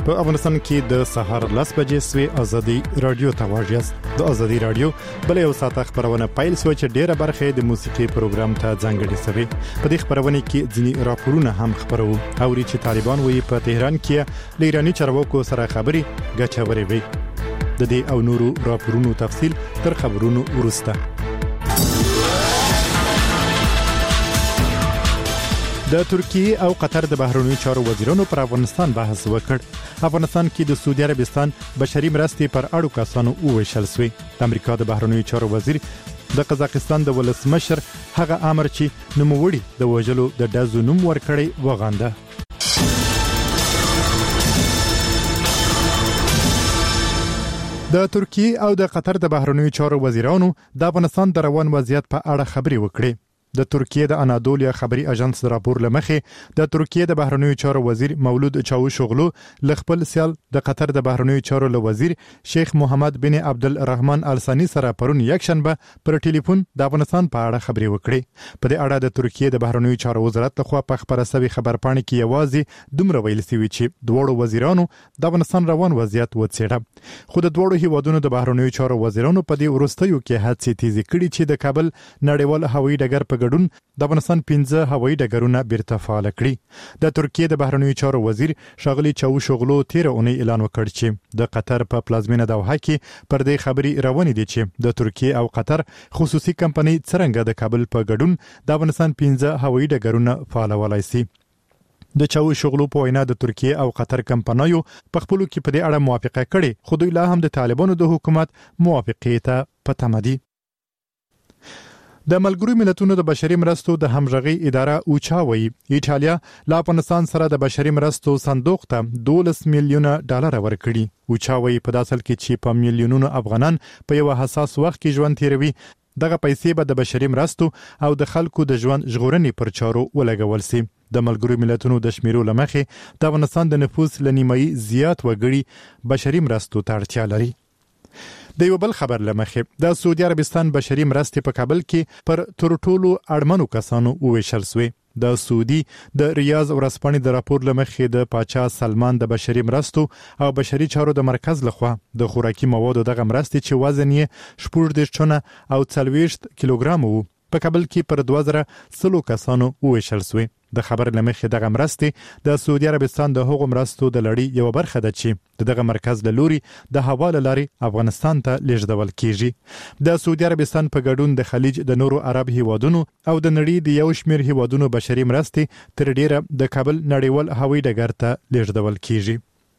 په افغانستان کې د سهار 10 بجې سوي ازادي رادیو تواجه د ازادي رادیو بل یو ساعت خبرونه پایل سو چې ډیره برخه د موسیقي پروګرام ته ځانګړي سوي. په دې خبرونه کې ځینی راپورونه هم خبرو او چې طالبان وی په تهران کې لیرانی چارواکو سره خبري غچوري وي. د دې او نورو راپورونو تفصیل تر خبرونو ورسته. د ترکیه او قطر د بهرنیو چارو وزیرانو پر افغانستان بحث وکړ. افغانستان کې د سعودي عربستان بشري مرستې پر اړو کسانو وویشل شوې. د امریکا د بهرنیو چارو وزیر د قزاقستان د ولسمشر هغه امر چې نوموړي د وژلو د ډزو نوم ورکړی وغانده. د ترکیه او د قطر د بهرنیو چارو وزیرانو د افغانستان د روان وضعیت په اړه خبري وکړي. د ترکیه د انادولیا خبري اژانس راپور لمخې د ترکیه د بهرنیو چارو وزیر مولود چاوشوغلو لخپل سیال د قطر د بهرنیو چارو وزیر شیخ محمد بن عبد الرحمن الثانی سره پرون یکشنبه پر ټلیفون د افغانستان په اړه خبري وکړي. په دې اړه د ترکیه د بهرنیو چارو وزارت لخوا په خبره سوي خبرپاڼه کې یوازې دومره ویل سوي چې دوه وزیرانو د افغانستان روان وضعیت وڅېړه. خو د دوه هیوادونو د بهرنیو چارو وزیرانو په دې ورستیو کې هڅې تیزی کړي چې د کابل نړیوال هوایي ډګر په د افغانستان 15 هوایي ډګرونه بیرته فعال کړي. د ترکیه د بهرنیو چارو وزیر شاغلی چاوشوغلو تیر اونۍ اعلان وکړ چې د قطر په پلازمینه دوحه کې پر دې خبري روانې دي چې د ترکیه او قطر خصوصي کمپنۍ څنګه د کابل په ګډون د افغانستان 15 هوایي ډګرونه فعالولای شي. د چاوشوغلو په وینا د ترکیه او قطر کمپنیو په خپلو کې په دې اړه موافقه کړې، خو دوی لا هم د طالبانو د حکومت موافقې ته په تمه دي. د ملګرو ملتونو د بشري مرستو د همغږي اداره اوچاوي ایټالیا له افغانستان سره د بشري مرستو صندوق ته $12 میلیونه ورکړي. اوچاوي په داسل کې چې په میلیونونو افغانان په یو حساس وخت کې ژوند تیروي، دغه پیسې به د بشري مرستو او د خلکو د ژوند ژغورنې پر چارو ولګول شي. د ملګرو ملتونو د شمیرو لمخې د افغانستان د نفوس لنیمایي زیات وګړي بشري مرستو ته اړتیا لري. د یو بل خبر لمخې د سعودي عربستان بشري مرستې په کابل کې پر تر ټولو اړمنو کسانو وویشل شوې. د سعودي د ریاض ورځپاڼې د راپور لمخې د پاچا سلمان د بشري مرستو او بشري چارو د مرکز لخوا د خوراکي موادو دغه مرستې چې وزن یې 14 ټنه او 40 کیلوګرام وو په کابل کې پر 2100 کسانو وویشل شوې. د خبر لمخې دغه مرستې د سعودي عربستان د هغو مرستو د لړۍ یو برخه ده چې دغه مرکز له لوري د حواله لاري افغانستان ته لیږدول کیږي. د سعودي عربستان په ګډون د خلیج د نورو عرب هیوادونو او د نړۍ د یو شمېر هیوادونو بشري مرستې تر ډیره د کابل نړیوال هوایي ډګر ته لیږدول کیږي.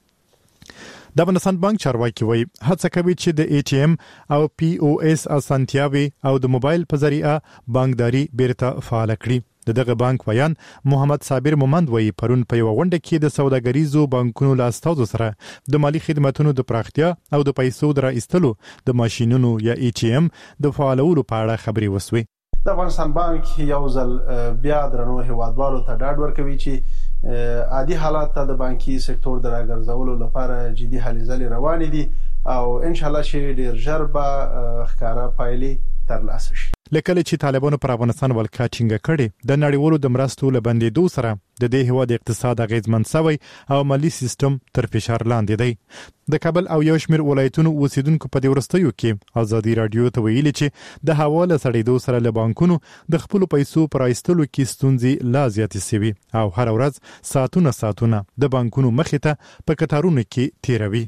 د افغانستان بانک چارواکي وایي هڅه کوي چې د ATM او POS اسانتیاوي او د موبایل په ذریعه بانکداري بیرته فعال کړي. دغه بانک ویان محمد صابر مومند وایي پرون په یو غونډه کې د سوداګریزو بانکونو له استادو سره د مالی خدماتونو د پراختیا او د پیسو د راایستلو د ماشینونو یا ATM د فعالولو په اړه خبري وسوي. د افغانستان بانک یو ځل بیا درنو هیوادوالو ته ډاډ ورکوي چې عادي حالات ته د بانکي سکتور د راګرځولو لپاره جدي هلې ځلې روانې دي او ان شاء الله چې ډیر ژر به ښکارا پایلې ترلاسه شي. لکه چې طالبانو پر افغانستان ولکه ټینګه کړي د نړیوالو د مرستو لبندېدو سره د دې هیواد اقتصاد اغیزمن شوی او مالی سیستم تر فشار لاندې دی. د کابل او یو شمېر ولایتونو اوسیدونکو په دې ورستیو کې ازادي رادیو ته ویلي چې د حواله سړېدو سره له بانکونو د خپل پیسو پر ایستلو کې ستونزې لا زیاتې شوي او هر ورځ ساعتونه د بانکونو مخې ته په کتارونو کې تیروي.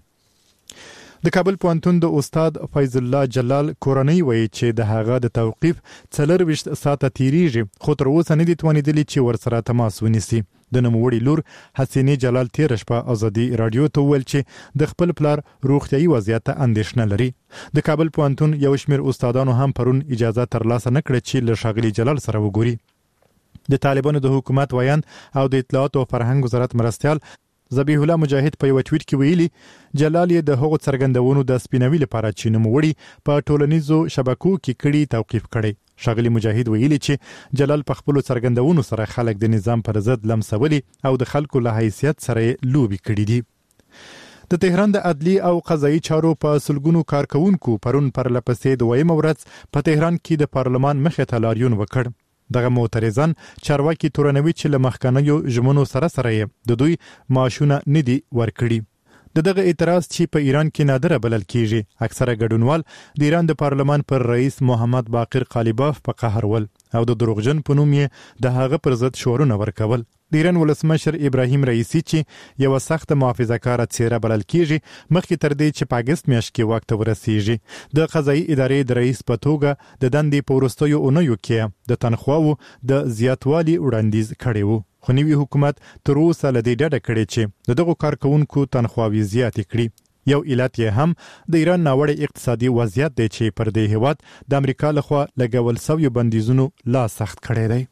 د کابل پوهنتون د استاد فیض الله جلال کورنۍ وایي چې د هغه د توقیف 24 ساعته تیریږي، خو تر اوسه نه دي توانیدلي چې ورسره تماس ونیسي. د نوموړي لور حسینې جلال تیر شپه ازادي رادیو ته ویل چې د خپل پلار روغتیايي وضعیت ته اندېښنه لري. د کابل پوهنتون یو شمېر استادانو هم پرون اجازه ترلاسه نه کړه چې له ښاغلي جلال سره وګوري. د طالبانو د حکومت ویان او د اطلاعات او فرهنګ وزارت مرستیال ذبیح الله مجاهد په یو ټویټ کې ویلي جلال یې د هغو څرګندونو د سپینوي لپاره چې نوموړي په ټولنیزو شبکو کې کړي توقیف کړي. ښاغلي مجاهد ویلي چې جلال په خپلو څرګندونو سره خلک د نظام پر ضد لمسولي او د خلکو له حیثیت سره لوبي کړي دي. د تهران د عدلی او قضایي چارو په سلګونو کارکونکو پرون پر لپسې د ویمه ورځ په تهران کې د پارلمان مخې ته لاریون وکړ. دغه معترضان چارواکي تورنوي چې له مخکنیو ژمنو سره د دوی معاشونه نه دي ورکړي. دغه اعتراض چې په ایران کې نادره بلل کیږي اکثره ګډونوال د ایران د پارلمان پر رئیس محمد باقر قالیباف په قهر ول او د دروغجن په نوم یې د هغه پر ضد شعارونه ورکول. د ایران ولسمشر ابراهیم رئیسی چې یو سخت محافظه‌کاره څیره بلل کیږي مخکې تر دې چې په اگست میاشت کې واک ته ورسیږي د قضایي ادارې د رئیس په توګه د دندې په وروستیو اونیو کې د تنخواو د زیاتوالي وړاندیز کړی و، خو نوي حکومت تر اوسه له دې ډډه کړې چې د دغو کارکونکو تنخواوې زیاتې کړي. یو علت یې هم د ایران ناوړه اقتصادي وضعیت دی چې پر دې هیواد د امریکا لخوا لګول شویو بندیزونو لا سخت کړی دی.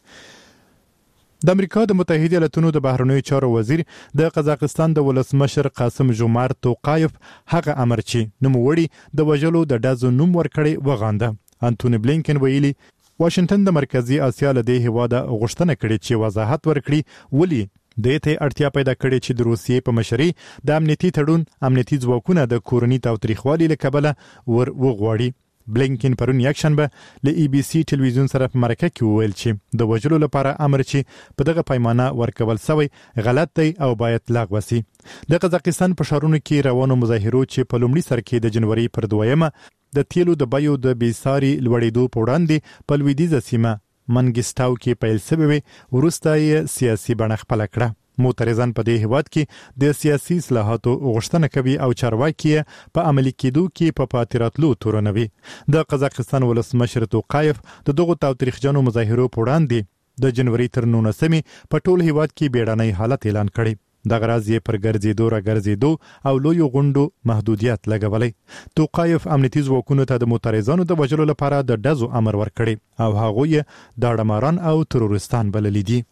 د امریکا د متحده ایالاتونو د بهرنیو چارو وزیر د قزاقستان د ولسمشر قاسم جومارت توقایف هغه امر چې نوموړي د وژلو د ډزو نوم ورکړی وغانده. انټونی بلینکن ویلي واشنگټن د مرکزی اسیا له دې هیواده غوښتنه کړې چې وضاحت ورکړي ولې د ته اړتیا پیدا کړې چې د روسیې په مشرۍ د امنیتي تړون امنیتي ځواکونه د کورنۍ تاوتریخوالي له کبله ور وغواړي. بلینکن پرون یکشنبه له ای بي سي ټلویزیون سره په مرکه کې وویل چې د وژلو لپاره امر چې په دغه پیمانه ورکول شوی غلط دی او باید لغوه شي. د قزاقستان په ښارونو کې روانو مظاهرو چې په لومړي سر کې د جنوري پر 2 د تیلو د بیو د بیساري لوړېدو په وړاندې په لویدیځه سیمه منګستاو کې پیل شوی وروسته یې سیاسي بڼه خپله کړه. معترضان په دې هیواد کې د سیاسي اصلاحاتو غوښتنه کوي او چارواکي په عملي کېدو کې په پاتراتلو تورنوي. د قزاقستان ولسمشر توقایف د دغو تاوتریخجنو مظاهرو په وړاندې د جنوري تر 19 په ټول هیواد کې بیړنی حالت اعلان کړی. د غراض یې پر ګرځېدو او لوی غونډو محدودیت لګولې. توقایف امنیتي ځواکونو ته د معترضانو د وژلو لپاره د ډزو امر ورکړي او هغوی د اړماران او تروریستان بللي دي.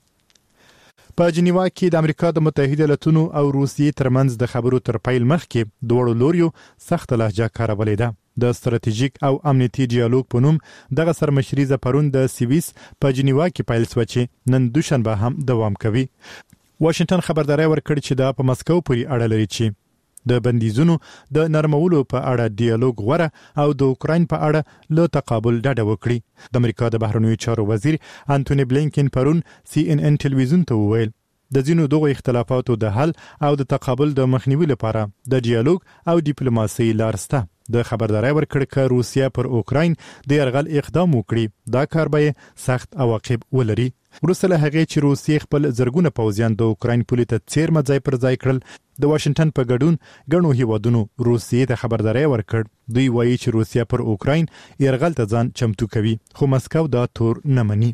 په جنیوا کې د امریکا د متحده ایالاتونو او روسیې ترمنځ د خبرو تر پیل مخکې دوړو لوریو سخت لهجه کارولې ده. د ستراتیژیک او امنیتي ډیالوګ په نوم دغه سرمشریزه پرون د سویس په جنیوا کې پیل شو چې نن دوشنبه هم دوام کوي. واشنگټن خبرداري ورکړي چې دا په مسکو پورې اړه لري چې د بندیزونو د نرمولو په اړه ډیالوګ غوره او د اوکراین په اړه له تقابل ډډه وکړي. د امریکا د بهرنیو چارو وزیر انټونی بلینکن پرون CNN ټلویزیون ته وویل د ځینو دغو اختلافاتو د حل او د تقابل د مخنیوي لپاره د ډیالوګ او ډیپلوماسي لار شته. د خبرداري ورکړ چې روسیا پر اوکراین د یرغل اقدام وکړي دا کار به سخت عواقب ولري. وروسته له هغې چې روسیې خپل زرګونه پوځیان د اوکراین پولې ته څیرمه ځای پر ځای کړل د واشنگټن په ګډون ګڼو هیوادونو روسیې ته خبرداري ورکړ. دوی وایي چې روسیا پر اوکراین یرغل ته ځان چمتو کوي خو مسکو دا تور نه مني.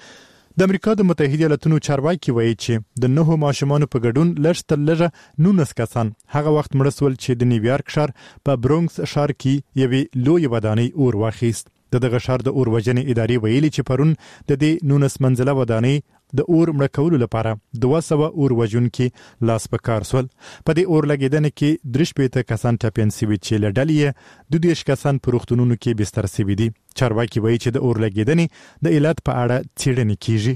د امریکا د متحده ایالاتونو چارواکي وایي چې د 9 ماشومانو په ګډون لږ تر لږه 19 کسان هغه وخت مړه شول چې د نیویارک ښار په برونکس ښار کې یوې لویې ودانۍ اور واخیست. دغه ښار د اور وژنې ادارې ویلي چې پرون د دې 19 منزله ودانۍ د اور مړه کولو لپاره 200 اور وژونکي لاس په کار سول. په دې اور لګیدنې کې 3 کسان ټپیان شوي چې له ډلې 22 کسان په روغتونونو کې بستر شوي دي. چارواکي وایي چې د اور لګیدنې د علت په اړه څېړنې کیږي.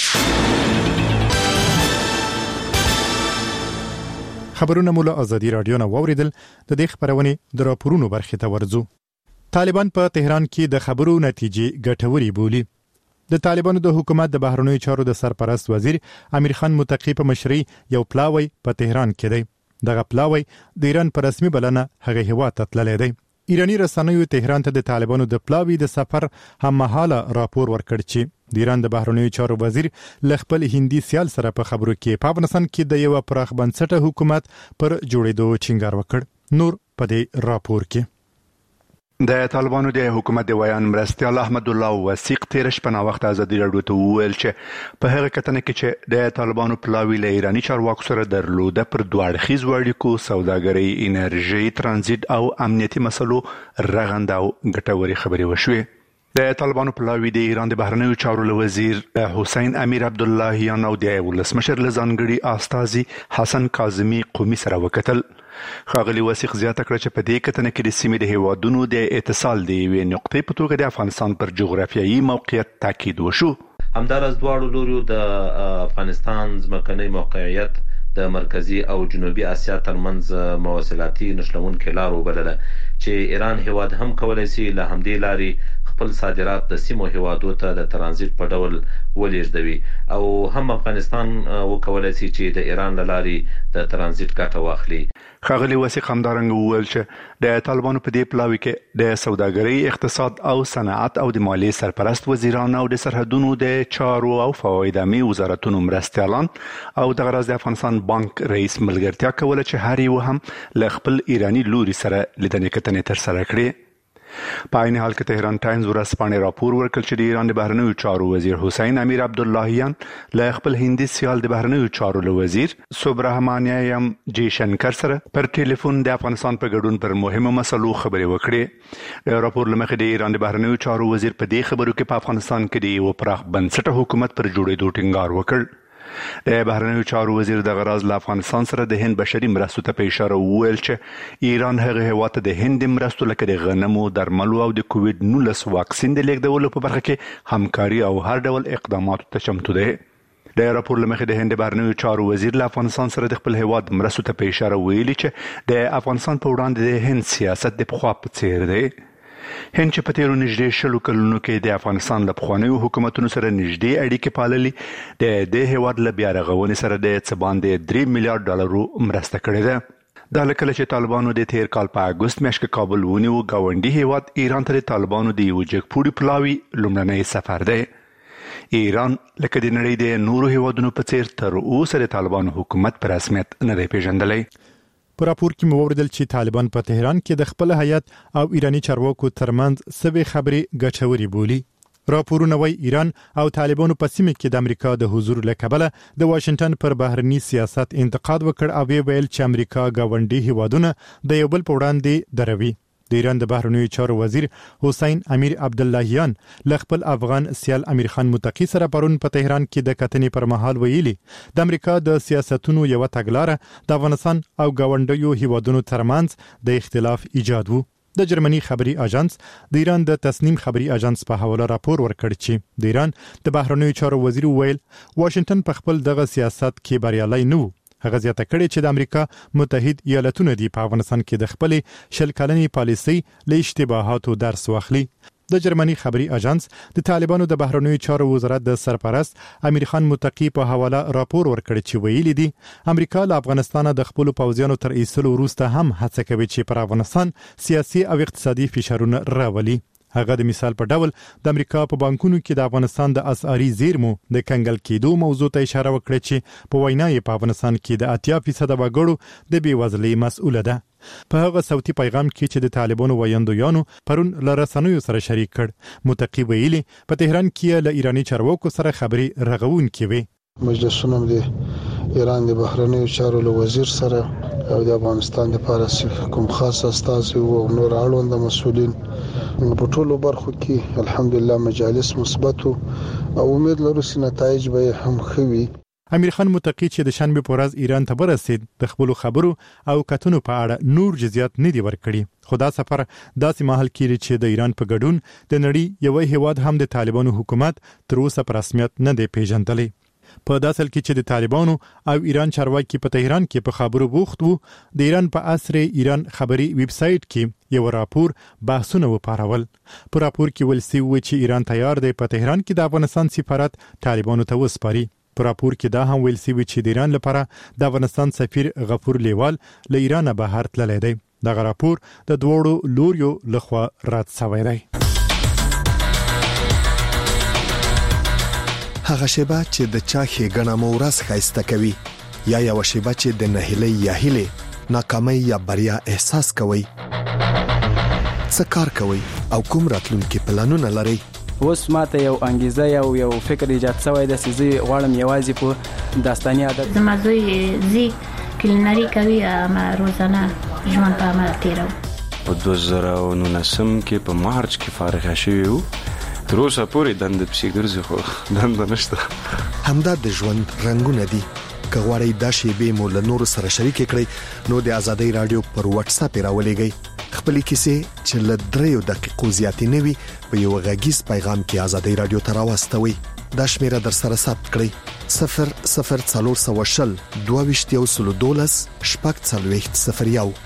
خبرونه مو له ازادي رادیو نه واوریدل. د دې خبرونې د راپورونو برخې ته ورځو. طالبان په تهران کې د خبرو نتیجې ګټوري بولي. د طالبانو د حکومت د بهرنیو چارو د سرپرست وزیر امیر خان متقی په مشرۍ یو پلاوی په تهران کې دی. دغه پلاوی د ایران په رسمي بلنه هغه هیواد ته تللی دی. ایرانی رسنیو تهران ته د طالبانو د پلاوی د سفر هممهاله راپور ورکړ چې د ایران د بهرنیو چارو وزیر ل خپل هندي سیال سره په خبرو کې په افغانستان کې د یو پراخ بنسټه حکومت پر جوړېدو ټینګار وکړ. نور په دې راپور کې د طالبانو د حکومت د ویان مرستیال احمد الله وثیق تیر شپه نا وخت ازادي راډیو ته وویل چې په هغه کتنه کې چې د طالبانو پلاوی له ایرانی چارواکو سره درلوده پر دوه اړخیز اړیکو سوداګرۍ انرژي ترانزیت او امنیتي مسلو رغنده او ګټوري خبرې وشوې. د طالبانو پلاوی د ایران د بهرنیو چارو وزیر حسین امیر عبداللهیان او د ولسمشر لزانګړي استاذي حسن کاظمی قومي سره وکتل. ښاغلي وثیق زیاته کړه چې په دې کتنه کې د سیمې د هیوادونو د اتصال د یوې نقطې په توګه د افغانستان پر جغرافیایي موقعیت تاکید وشو. همداراز دواړو لوریو د افغانستان ځمکنی موقعیت د مرکزی او جنوبي اسیا ترمنځ مواصلاتي نښلونکې لار وبلله چې ایران هیواد هم کولای شي له همدې لارې خپل صادرات د سیمو هیوادو ته د ترانزیت په ډول ولېږدوي او هم افغانستان وکولای شي چې د ایران له لارې د ترانزیت ګټه واخلي. ښاغلي وثیق همدارنګه وویل چې د طالبانو په دې پلاوي کې د سوداګرۍ، اقتصاد او صنعت او د مالیې سرپرست وزیران او د سرحدونو د چارو او فواید عامې وزارتونو مرستیالان او د غرض د افغانستان بانک رئیس ملګرتیا کوله چې هر یو هم له خپل ایرانی لوري سره لیدنې کتنې ترسره کړې. په عین حال کې تهران ټایمز ورځپاڼې راپور ورکړ چې د ایران د بهرنیو چارو وزیر حسین امیر عبداللهیان له خپل هندي سیال د بهرنیو چارو وزیر سوبرهمانیم جی شنکر سره پر ټلیفون د افغانستان په ګډون پر مهمو مسلو خبرې وکړې. د راپور لمخې د ایران د بهرنیو چارو وزیر په دې خبرو کې په افغانستان کې د یو پراخ بنسټه حکومت پر جوړېدو ټینګار وکړ. د بهرنیو چارو وزیر د غرض له افغانستان سره د هند بشري مرستو ته په اشاره وویل چې ایران هغه هیواد د هند مرستو لکه د غنمو، درملو او د کووډ-19 واکسین د لیږدولو په برخه کې همکاري او هر ډول اقداماتو ته چمتو دی. د راپور لمخې د هند بهرنیو چارو وزیر له افغانستان سره د خپل هیواد مرستو ته په اشاره ویلي چې د افغانستان په وړاندې د هند سیاست د پخوا په څیر دی. هند چې په تیرو نږدې 20 کلونو کې د افغانستان له پخوانیو حکومتونو سره نږدې اړیکې پاللې، د دې هیواد له بیا رغونې سره د څه باندې 3 میلیارډ ډالرو مرسته کړې ده. دا لکه چې طالبانو د تیر کال په اگست میاشت کې کابل ونیو، گاونډي هیواد ایران ته د طالبانو د یو جګپوړي پلاوي لومړنی سفر دی. ایران لکه د نړۍ د نورو هیوادونو په څیر تر اوسه د طالبانو حکومت په رسمیت نه دی پیژندلی. په راپور کې مو وردل چې طالبان په تهران کې د خپل هیئت او ایرانی چارواکو ترمنځ سوي خبرې ګټوري بولي. راپورونه وايي ایران او طالبانو په سیمه کې د امریکا د حضور له کبله د واشنگټن پر بهرني سیاست انتقاد وکړ او ویل چې امریکا گاونډي هیوادونه د یو بل په وړاندې دروي. د ایران د بهرنیو چارو وزیر حسین امیر عبداللهیان له خپل افغان سیال امیر خان متقی سره پرون په تهران کې د کتنې پر مهال ویلي د امریکا د سیاستونو یو تګلاره د افغانستان او گاونډیو هیوادونو ترمنځ د اختلاف ایجاد وو. د جرمني خبري اژانس د ایران د تصنیم خبري اژانس په حواله راپور ورکړ چې د ایران د بهرنیو چارو وزیر ویل واشنگټن په خپل دغه سیاست کې بریالي نه وو. هغه زیاته کړې چې د امریکا متحد ایالاتونو دی په افغانستان کې د خپل شل کلنې پالیسۍ له اشتباهاتو درس واخلي. د جرمني خبري اژانس د طالبانو د بهرنیو چارو وزارت د سرپرست امیر خان متقی په حواله راپور ورکړ چې ویلي دي امریکا له افغانستان د خپل پوځیانو تر ایستلو وروسته هم هڅه کوي چې پر افغانستان سیاسي او اقتصادي فشارونه راولي. هغه د مثال په ډول د امریکا په بانکونو کې د افغانستان د اسعاري زیرمو د کنګل کېدو موضوع ته اشاره وکړه چې په وینا یې په افغانستان کې د 80% وګړو د بیوزلۍ مسؤله ده. په هغه صوتي پیغام کې چې د طالبانو ویاندویانو پرون له رسنیو سره شریک کړ، متقی ویلي په تهران کې له ایرانی چارواکو سره خبري رغونکې وي. مجلسونه د ایران د بهرنیو چارو وزیر سره او د افغانستان لپاره کوم خاص استازي او نور اړوند مسؤلین په ټولو برخو کې الحمدلله مجالس مثبت او امید لرو چې نتایج به هم ښه وي. امیر خان متقی چې د شنبه په ورځ ایران ته ورسید د خپل خبرو او کتنو په اړه نور جزئیات نه دی ورکړي، خو دا سفر داسې مهال کې چې د ایران په ګډون د نړۍ یو هیواد هم د طالبانو حکومت تر اوسه په رسمیت نه دی پیژندلی. په داسل کې چې د طالبانو او ایران چارواکي په تهران کې په خبرو بوخت وو، د ایران په اسره ایران خبري ویب سټ کې یو راپور بحثونه وپارول. په راپور کې ویل شوی چې ایران تیار دی په تهران کې د افغانستان سفارت طالبانو ته وسپاري. په راپور کې دا هم ویل شوی چې د ایران لپاره د افغانستان سفیر غفور لیوال له ایران بهر تللی دی. دغه راپور د دوړو لوریو لخوا رد شوی دی. هغه شیبه چې د چا ښېګڼه مو ورځ ښایسته کوي، یا یو شیبه چې د نهیلۍ یا هیلې ناکامۍ یا بریا احساس کوي. څه کار کوي او کوم راتلونکي پلانونه لري؟ اوس ماته یو انګیزه یو فکر ایجاد شوی د سيزي غواړم یوازې په داستاني عادت زمازوی زی کلینری کوي ما روزانه ژوند په عمل تیرو. په 2019 کې په مارچ کې فارغ شوی تر اوسه پورې دند پسې ګرځي خو دند نشته. همدا د ژوند رنگونه دي. که غواړئ دا شیبې مو له نورو سره شریک کړئ نو د ازادۍ رادیو پر واتس اپ راولېږئ. خپلې کیسې چې له 3 دقیقو زیاتې نه وي په یو غږیز پیغام کې ازادۍ رادیو ته راوستوئ. دا شمیره در سره ثبت کړئ 00420 22 12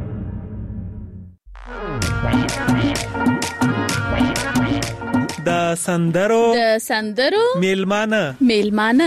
د سندرو میلمانه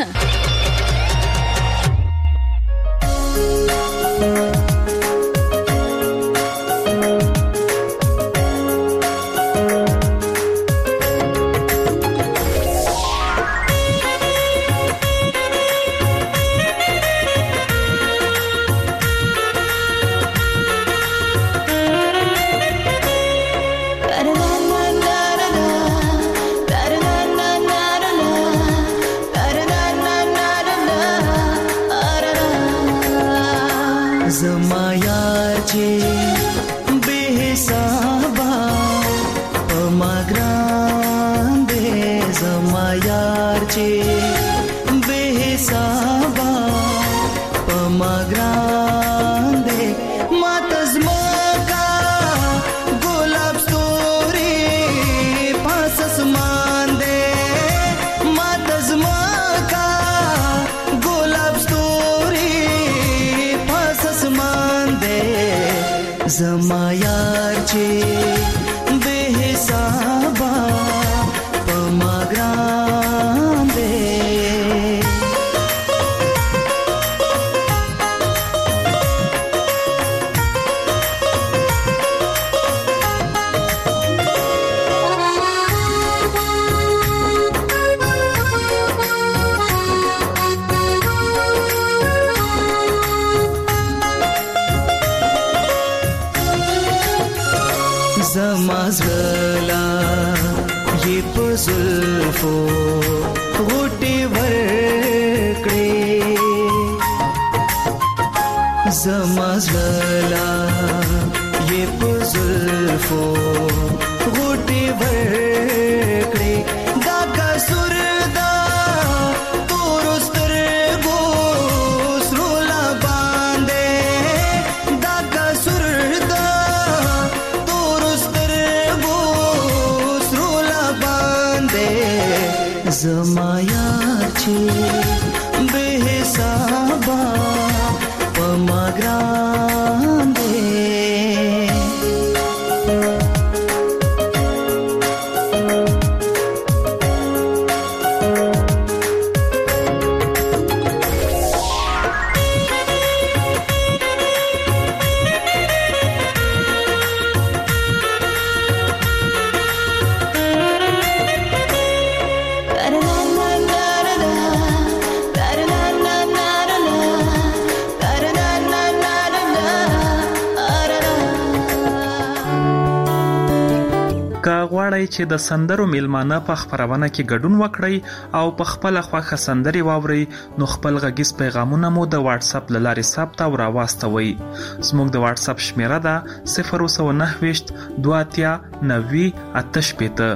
چې د سندرو میلمانه په خبرونه کې ګډون وکړي او په خپل خوښه سندري واوري نو خپل غږیز پیغامونه مو د واتس اپ لارې ثبت او راواستوي. زموږ د واتس اپ شمیره ده 009 2 90 88.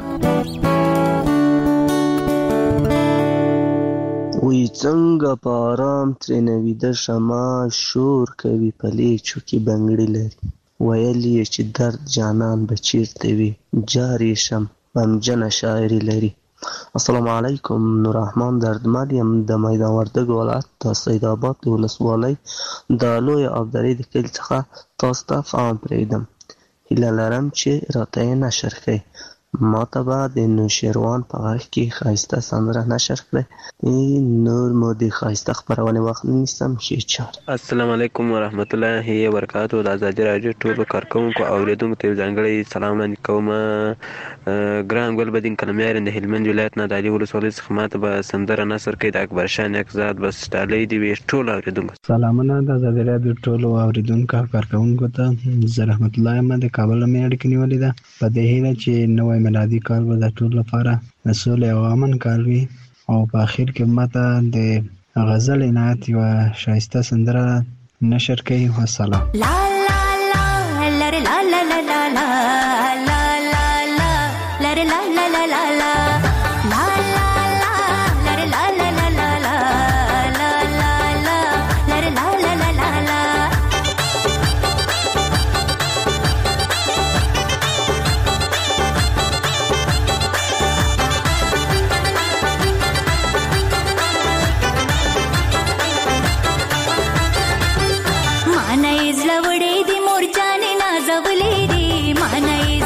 وی څنګه په آرام ترې ویده شمه شور کوي پلیچو کې بنګړي لري ویلی چې درد جانان بچیرته وي جاری شم غمجنه شاعري لري. السلام علیکم. نور رحمان دردمل یم د میدان وردګ ولایت د سید آباد د ولسوالۍ د لوی ابداري د کلي څخه تاسو ته فهم پرېږدم. هیله لرم چې راته یې نشر کړئ. ما ته به د نوشیروان په غږ کې ښایسته سندره نشر کړئ. نور مو د ښایسته خپرونې وخت نیسم. ښې چارې. السلام علیکم ورحمت الله وبرکاتو. د ازادي راډیو ټولو کارکوونکو او اوریدونکو ته ځانګړی سلام وړاندې کوم. ګران ګل بدین کلمیار د هلمند ولایت نه د علي ولسوالۍ څخه ماته به سندره نثر کوي د اکبر شاه نیکزاد بس ډالۍ دي وي ټولو اوریدونکو. سلامونه د ازادي راډیو ټولو اوریدونکو او کارکوونکو ته. زه رحمت الله یم د کابل نه اړیکه نیولې ده په دې هیله چې نوی میلادي کال به د ټولو لپاره د سولې او امن کال وي او په اخر کې ماته د غزل عنایت یوه ښایسته سندره نشر کوي. والسلام. لا لا لا لا لا لا لا لا لا لا لا لا لا لا لا لا لا माना इजला वडे दी मोर्चाने नाजवले रे माना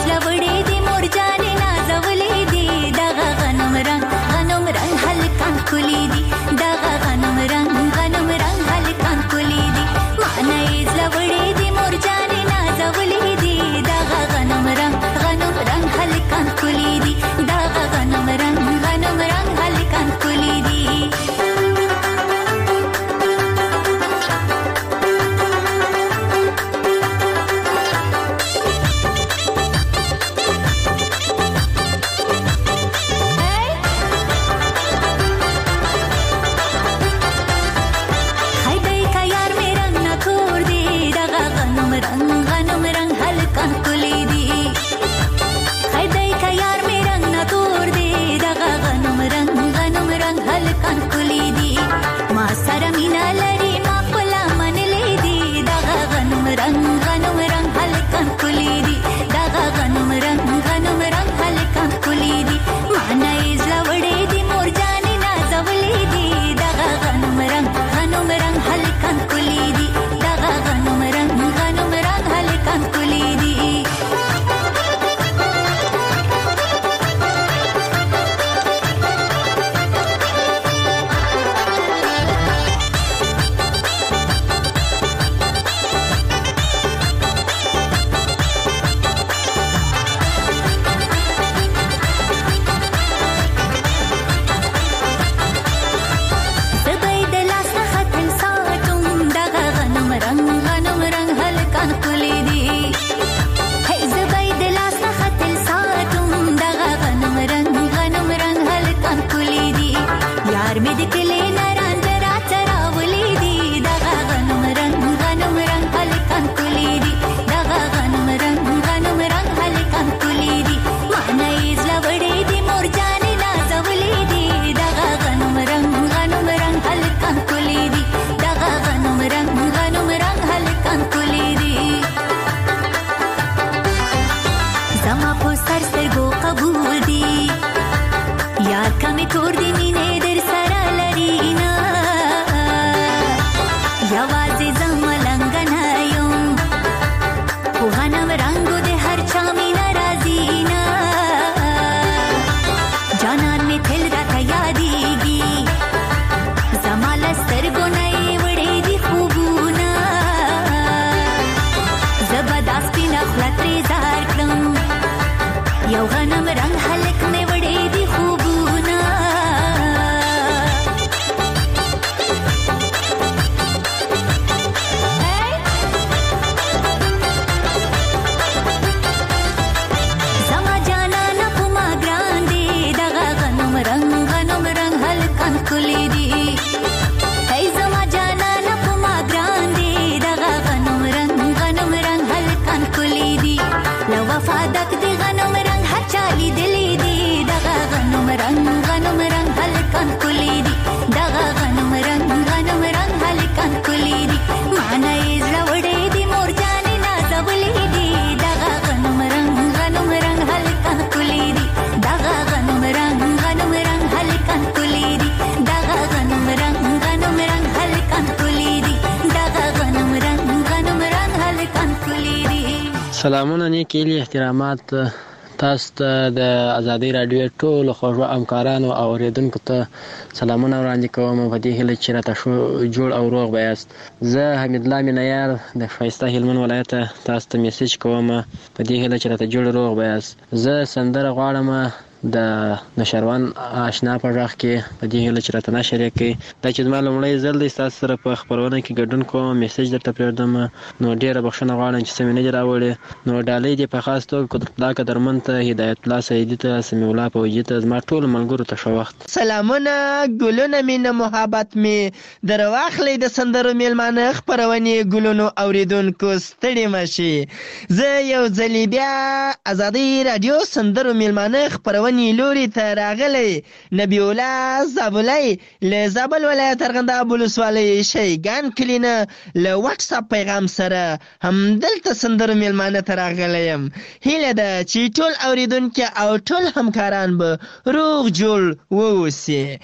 سلامونه نیک ایلی احترامات تاسو ته د ازادي رادیو ټولو خوږو همکارانو او اوریدونکو ته سلامونه وړاندې کوم په دې هیله چې راته جوړ او روغ به یاست. زه حمید الله مینیار د ښایسته هلمند ولایت تاسو ته میسج کوم په دې هیله چې راته جوړ روغ به یاست. زه سندره غواړم د نشروان آشنا په غږ کې په دې هیله چې راته نشر یې کړي. دا چې زما لومړی ځل دی ستاسو سره په خپرونه کې ګډون کوم، میسج درته پرېږدم، نو ډېره بخښنه غواړم چې سمې نه دي راوړې. نو ډالۍ دې په خاص توګه قدرتالله قدرمن ته، هدایت الله سعیدي ته، سمیع الله فوجي ته، زما ټولو ملګرو ته ښه وخت. سلامونه، ګلونه مینه محبت می در واخلې د سندرو میلمانه خپرونې ګلونو اوریدونکو ستړي مشي. زه یو ځلې بیا ازادي رادیو سندرو میلمانه خپرونې لوري ته راغلی. نبی الله زابلی له زابل ولایت ارغنداب ولسوالۍ شیګان کلینه له واتس اپ پیغام سره هم دلته سندرو میلمانه ته راغلی یم. هیله ده چې ټول اوریدونکي او ټول همکاران به روغ جوړ واوسي.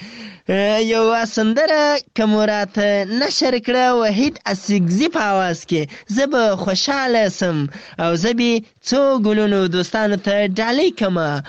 یو سندره کوم راته نشر کړه وحید اسګزی په आवाज کې، زه به خوشاله سم او زه به څو ګلونو دوستانو ته ډالۍ کوم.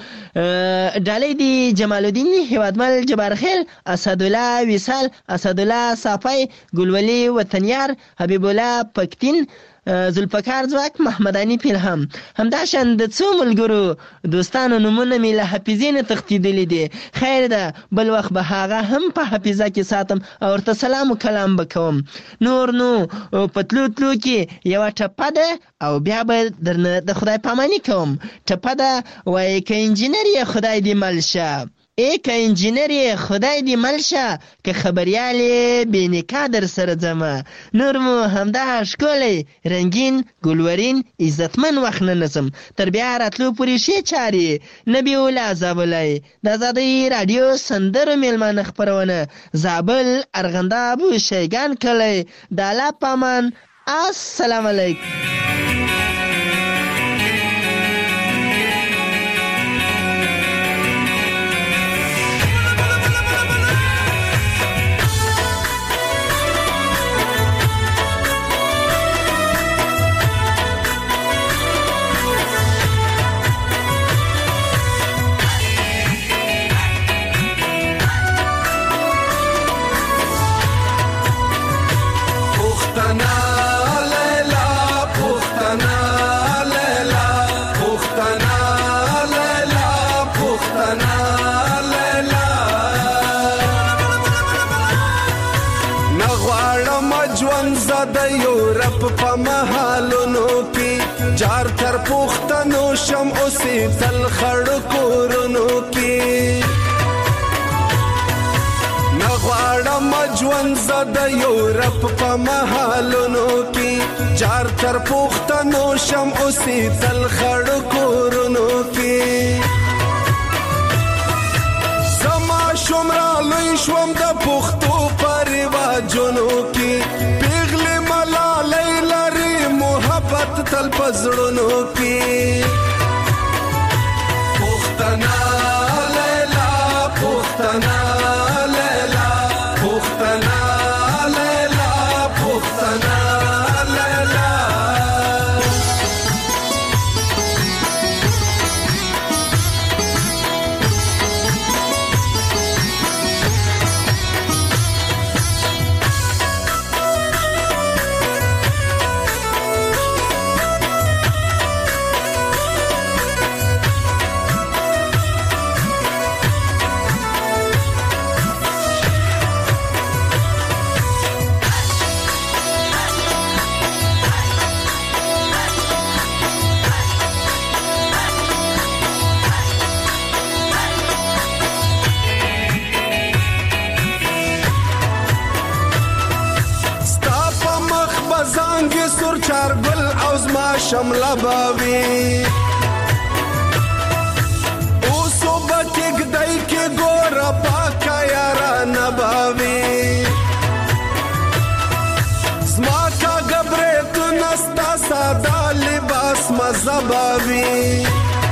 ډالۍ دی جمال الدین هیوادمل، جبارخیل، اسدالله وصال، اسدالله صافی، ګلولی وطنیار، حبیب الله پکتین، ذوالفقار ځواک، محمدانی پیلهم. همداشان د څو ملګرو دوستانو نومونه مې له حافظې نه تښتېدلي دي. خیر ده، بل وخت به هغه هم په حافظه کې ساتم او ورته سلام و کلام به کوم. نور نو په تلو تلو کې یوه ټپه ده او بیا به درنه د خدای پاماني کوم. ټپه ده وایي که انجینر یې خدای دې مل شه، ای که انجینر یې خدای دې مل شه، که خبریال یې بې نکاح در سره ځمه. نور مو همدا ښکلی رنګین ګلورین عزتمن وخت نه نظم. تر بیا راتلو پورې ښې چارې. نبی الله زابلی د ازادۍ راډیو سندرو میلمانه خپرونه، زابل ارغنداب شیګان کلی. د الله پامان. السلام علیکم. په محالونو کې جار تر پښتنو شم اوسې تل خړ کورونو کې نغواړم ژوند زده یورپ په محالونو کې جار تر پښتنو شم اوسې تل خړ کورونو کې زما شمرا لوی شوم د پښتو په رواجونو کې تل پزړونو کې پښتنا لیلا پښتنا لیلا پښتنا لیلا پښتنا لیلا شمله باوی اوسو بکیگ دای که گورا پاکا یارا نباوی زما کا گبریتو نستا سادا لباس مزباوی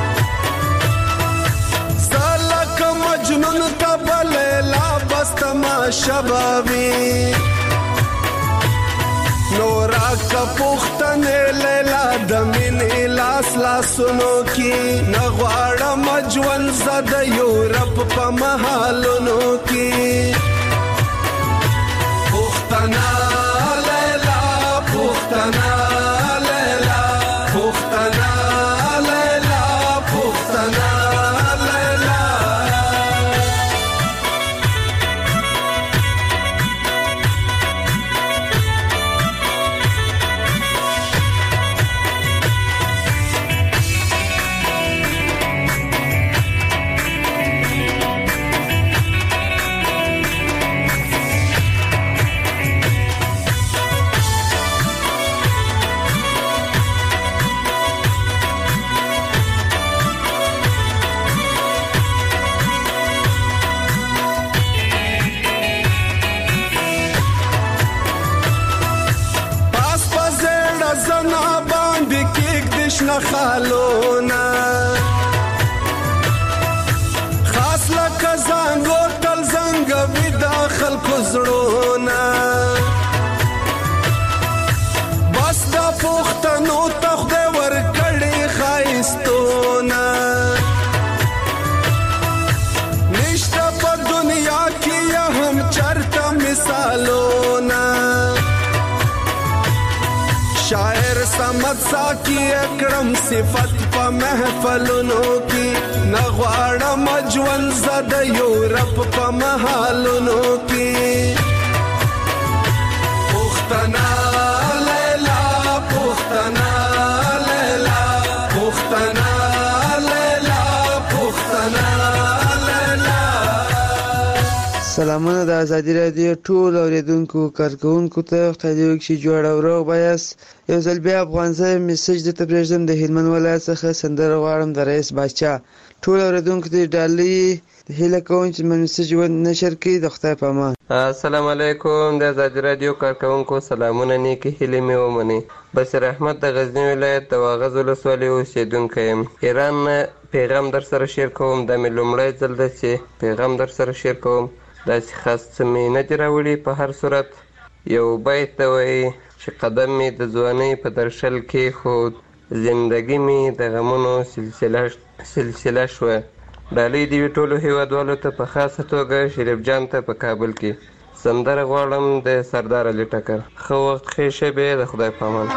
زالک مجنون تبلیلا بستما شباوی نورا کا پختن لیلا دمین الا خلاص لاسونو کې نغواړم ژوند زده یورپ په محلونو کې پښتنا لیلا پښتنا لیلا پښتنا لیلا پښتنا خالونا خاص لکه زنګو تل زنګ وی داخل کوزړونا بس دا پښتنو تخته ور کړي خایستونا نشته په دنیا کې هم چرته مثالونا شاعر سمت ساکی اکرم صفت پا محفلونو کی نغواړم ژوند زده یورپ پا محلونو کی پښتنا لیلا پښتنا لیلا پښتنا لیلا پښتنا لیلا. سلامونه د ازادي رادیو ټول اوریدونکو کارکونکو ته خدای وکړي جوړ او روغ بایاست. یو ځل بیا افغانستان میسج د تپریږدم د هلمند ولایت څخه سندره غواړم د رئیس باچا ټول اوریدونکو ته ډالۍ هیله کوم چې میسج نشر کړي د خدای په امان. السلام علیکم د ازادي رادیو کارکونکو سلامونه نیکی هیلې مې ومني. بشیر احمد د غزنی ولایت د واغظ ولسوالۍ اوسیدونکی یم. ایران پیغام در سره شیر کوم. دا مې لومړی ځل ده چې پیغام در سره شیر کوم. داسې خاص څه مې نه دي راوړي. په هر صورت یو بیت ته وایي چې قدم مې د ځوانۍ په درشل کېښود، زندګي مې د غمونو سلسله شوه. ډالۍ دې وي ټولو هیوادوالو ته، په خاصه توګه شریف جان ته په کابل کې. سندره غواړم د سردار علي ټکر. ښه وخت ښې شبې، د خدای په امان.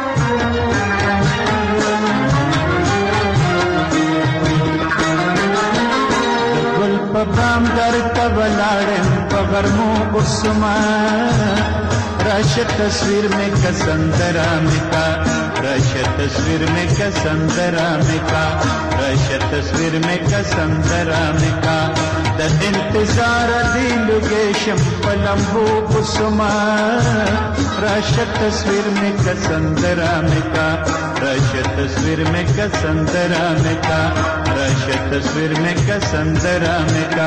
په بام درته ولاړم په غرمو اوسما راشه تصویر میں کسندرا مکا راشه تصویر میں کسندرا مکا راشه تصویر میں کسندرا مکا د انتظار دی لوګیشم پلمبو اوسما راشه تصویر میں کسندرا مکا راشه تصویر میں کسندرا مکا راشه تصویر میں کسندرا مکا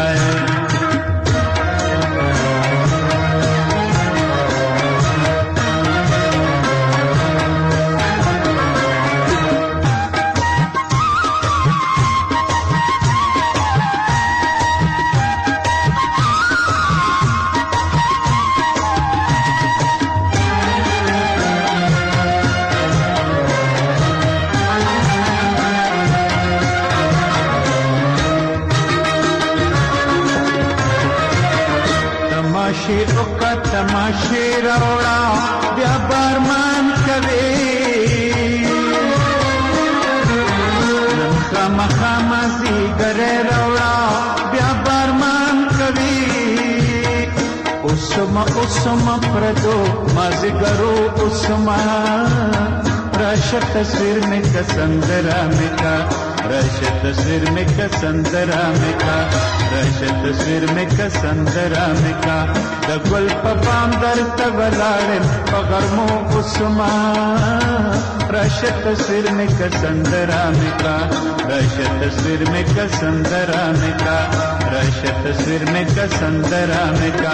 تماشے روڑا بیا بارمان کوي نخا مخاما سی گرے روڑا بیا بارمان کوي اسما پردو مازگرو اسما راشه تصویر میں کسندرا مکا راشه تصویر میں کسندرا مکا راشه تصویر میں کسندرا مکا د ګل په بام درته ولاړم په غرمو اوسما راشه تصویر میں کسندرا مکا راشه تصویر میں کسندرا مکا راشه تصویر میں کسندرا مکا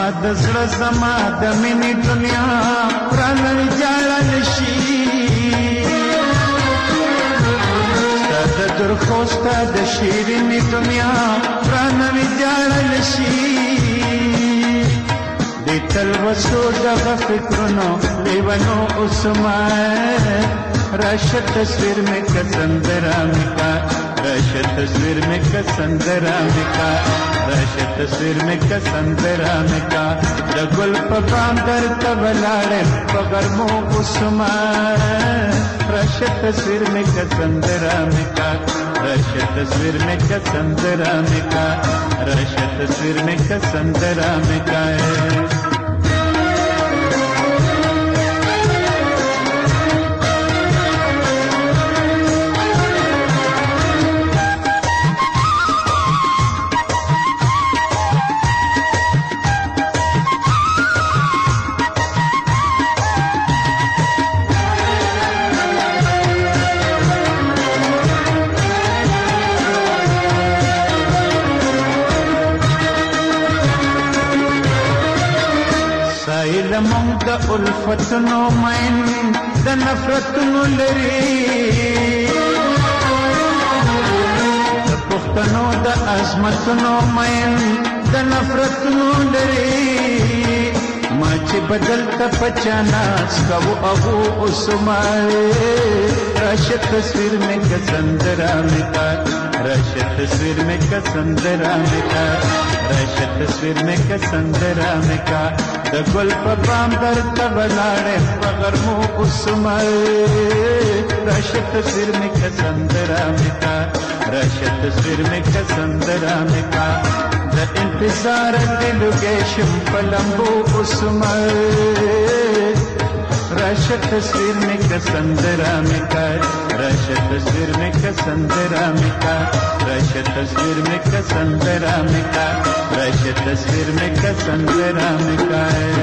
د زړه زما د مینې دنیا رانه ویجاړل شي ستا د درخو ستا د شیرینې دنیا رانه ویجاړل شي د تلوسو دغه فکرونو لیونو اوسما راشه تصویر مې که سندره مې کا راشه تصویر مې که سندره مې کا راشه تصویر مې که سندره مې کا د ګل په بام درته ولاړم په غرمو اوسما راشه تصویر مې که سندره مې کا راشه تصویر مې که سندره مې کا راشه تصویر مې که سندره مې کا لمونږ د الفتونو مین د نفرتونو لري د پښتنو د عظمتونو مین د نفرتونو لري ما چې بدل ته پچاناس کوو ابو عثمان راشه تصویر مې که سندره مې کا راشه تصویر مې که سندره مې کا راشه تصویر مې که سندره مې کا د ګل په بام درته ولاړم په غرمو عثمان راشه تصویر مې که سندره مې کا راشه تصویر مې که سندره مې کا د انتظار دلوګې شم په لمبو عثمان راشه تصویر مې که سندره مې کا راشه تصویر مې که سندره مې کا راشه تصویر مې که سندره مې کا راشه تصویر مې که سندره مې کا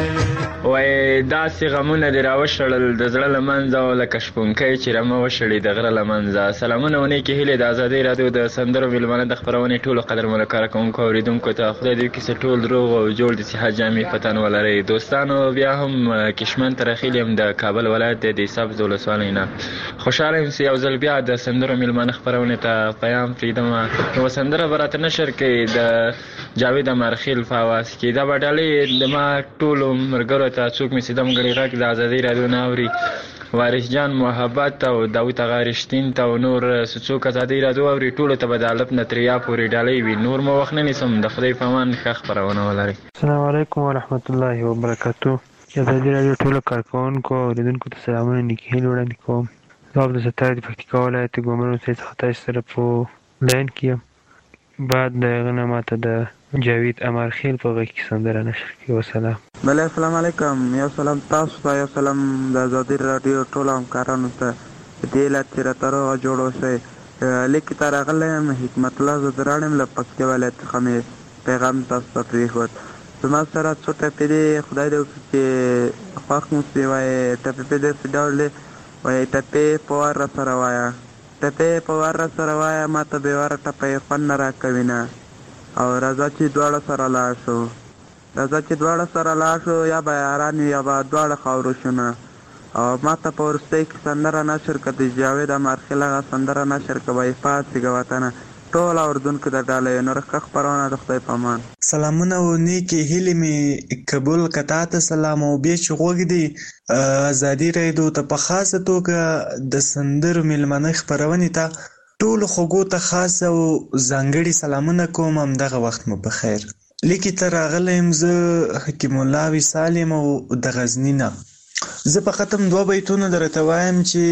وای داسې غمونه دې راوشړل د زړه له منځه او لکه شپونکی چې رمه وشړي د غره له منځه. سلامونه او نیکې هیلې د ازادۍ راډیو د سندرو میلمانه د خپرونې ټولو قدرمنو کارکوونکو اورېدونکو ته خدای دې وکړي چې ټول دروغ او جوړ د صحت جامې په تن ولرئ. دوستانو بیا هم کشمن ته راخیلي یم د کابل ولایت د سبز ولسوالۍ نه. خوشحاله یم چې یو ځل بیا د سندرو میلمانه خپرونې ته پیام پرېږدم. یوه سندره به راته نشر کوي د جاوید امرخیل په اواز کې. دا به ډالۍ د ما ټولو ملګرو ته څوک مې چې دمګړی غږ د ازادۍ راډیو نه اوري، وارث جان محبت او داود اغا رښتین ته او نور څوک ازادۍ راډیو اوري ټولو ته به د الف نه تر یا پورې ډالۍ وي. نور مو وخت نه نیسم. د خدای په امان ښه خپرونه ولرئ. السلام علیکم ورحمت الله وبرکاتو. ازادۍ راډیو ټولو کارکوونکو او اورېدونکو ته سلامونه نیکې هیلې وړاندې کوم. زه عبدالستار د پکتیکا ولایت ګومرو څخه څخه سره په لاین کې یم. بعد د هغه نه ماته د جاوید امرخیل په غږ کې سندره نشر کړي. وسلام. بله السلام علیکم. یو سلام تاسو ته، یو سلام د ازادۍ راډیو ټولو همکارانو ته. دې علت چې راته روغه جوړ اوسئ. لیکې ته راغلی یم حکمت الله زدران یم له پکتیا ولایت څخه مې پیغام تاسو ته پرېښود. زما سره څو ټپې دي، خدای دې وکړي چې خوښ مو پرې وایې. ټپې په داسې ډول دی وایي ټپې په وار را سره وایه، ټپې په وار را سره وایه، ما ته بې واره ټپې خوند نه راکوي نه. او راځه چې دواړه سره لاړ شو، راځه چې دواړه سره لاړ شو، یا به یاران یو یا به دواړه خاورو شو نه. او ما ته په وروستۍ کې سندره نشر کړه د جاوید امرخیل هغه سندره نشر کړه وایي پاڅېږه وطنه. ټول اورېدونکو ته ډالۍ نور ښه خپرونه د خدای په امان. سلامونه او نیکې هیلې مې قبول کتا ته سلام او بیا چې غوږ دی ازادي راډیو ته په خاصه توګه د سندرو میلمانه خپرونې ته ټولو خوږو ته خاص او ځانګړي سلامونه کوم. همدغه وخت مو په خیر. لیکې ته راغلی یم زه حکیم الله وصال یم او د غزني نه. زه په ختم 2 بیتونه درته وایم چې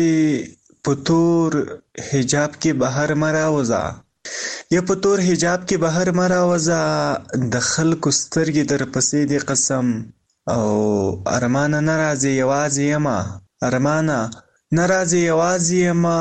په تور حجاب کې بهر مه راوځه، یا په تور حجاب کې بهر مه راوځه، د خلکو سترګې درپسې دي قسم. او ارمانه نه راځې یوازې یمه، ارمانه نه راځې یوازې یمه،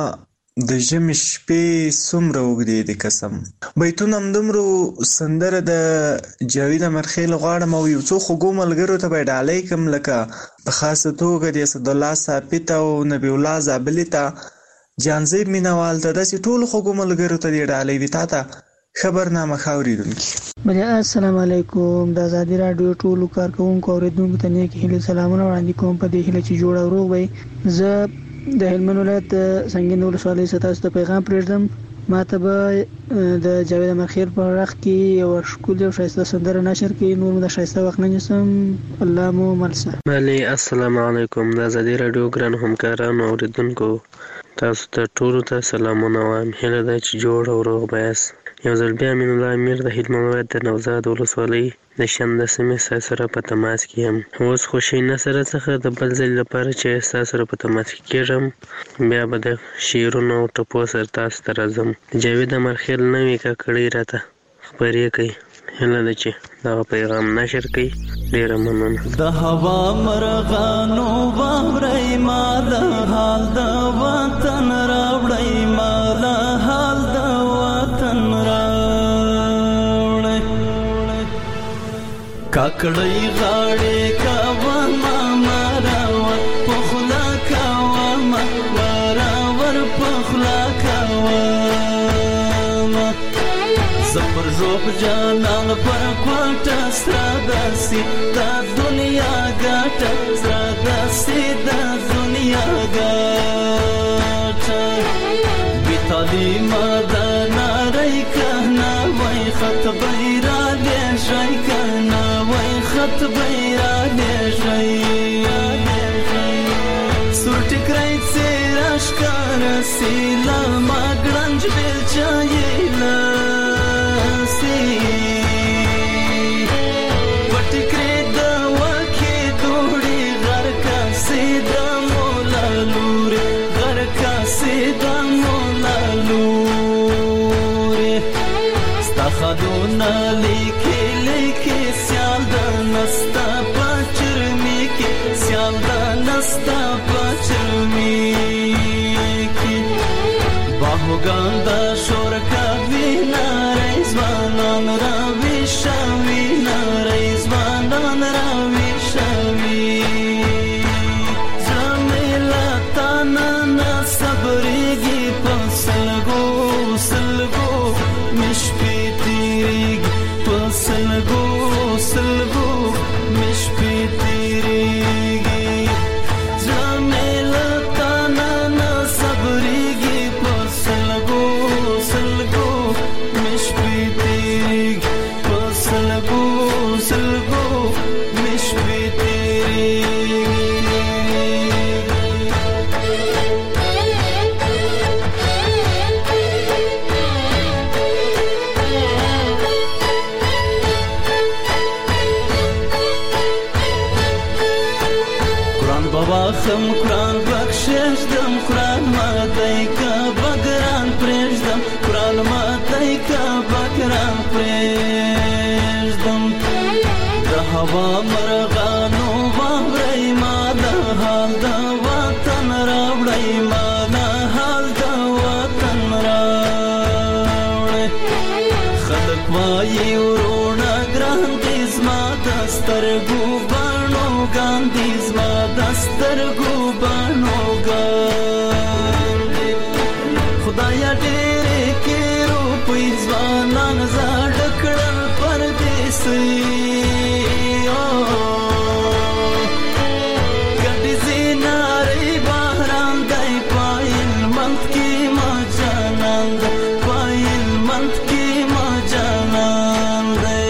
د ژمي شپې څومره اوږدې دي قسم. بیتونه همدومره سندره د جاوید امرخیل غواړم او یو څو خوږو ملګرو ته به یې ډالۍ کړم، لکه په خاصه توګه د اسدالله صافي ته او نبي الله زابلي ته، جانزیب مینوال ته، داسې ټولو خوږو ملګرو ته دې ډالۍ وي. تا ته خبرنامه خاوریدونکي بله السلام علیکم د ازادي رادیو ټولو کارکونکو اوریدونکو ته نیک هیلې سلامونه وړاندې کوم په دې هیله چې جوړ او روغ وي. زه د هلمند ولایت سنگین ولسوالۍ څخه تاسو ته پیغام پرېږدم. ما ته به د جاوید امرخیل په اړه کې یو ښکلې او ښایسته سندره نشر کړي. نور مو د ښایسته وخت نه نیسم. الله مو ملسه. بله السلام علیکم د ازادي رادیو ګران همکارانو اوریدونکو تاسو ته ټولو ته سلامونه وایم. هیله ده چې جوړ او روغ به یاست. یو ځل بیا امین الله امیر د هلمند ولایت د نوزاد ولسوالۍ د شنده سیمې سره په تماس کې یم. اوس خوشي نصره څخه د بل ځل لپاره چې ستاسو سره په تماس کې کېږم بیا به د شعرونو او ټپو سره تاسو ته راځم. د جاوید امرخیل نوې ککړۍ راته خپرې کوي. هیله ده چې دغه پیغام نشر کړي. ډېره مننه. د هوا مرغانو واورئ ما د حال د وطن راوړئ ما د حال د وطن راوړئ کاکړۍ غاړې کاوه ما مراور پخلا کاوه ما مراور پخلا کاوه زپر روب جانان پر کوټه سره داسي دا دنیا ګټه سره داسي دا دنیا ګټه بیتالي ماده ناري کهنا وای خط بیرا لشای کهنا وای خط بیرا لشای سور ټکرای سراش کار سیلا ما ګرنج بل چایلا خدونا لیکي لیکي سیال د نستا پچرمی کې سیال د نستا پچرمی کې باهوګان د شور کا وینا رضوانان را وشوي نا رضوانان را وشوي زميلا تانا صبرېږي پسلګو سلګو مشپي سلګو سلګو مش په تیریږي زميلا تانا نه صبرېږي په سلګو سلګو مش په تیریږي په سلګو سلګو مش په تیریږي خم قرآن بخشش دم قرآن ماتای کا بگران پریشدم قرآن ماتای کا بگران پریشدم د هوا مرغانو واورئ ما د حال د وطن راوړئ ما د حال د وطن راوړئ خلک وایي ورونه ګران دي زما د سترګو بڼو ګاندي زما د سترګو بڼو ګاندي خدایا ډېرې کې روپۍ ځوانان زاړه کړل پردیسي ګډې زینارې بهران دی په هلمند کې ما جانان دی په هلمند کې ما جانان دی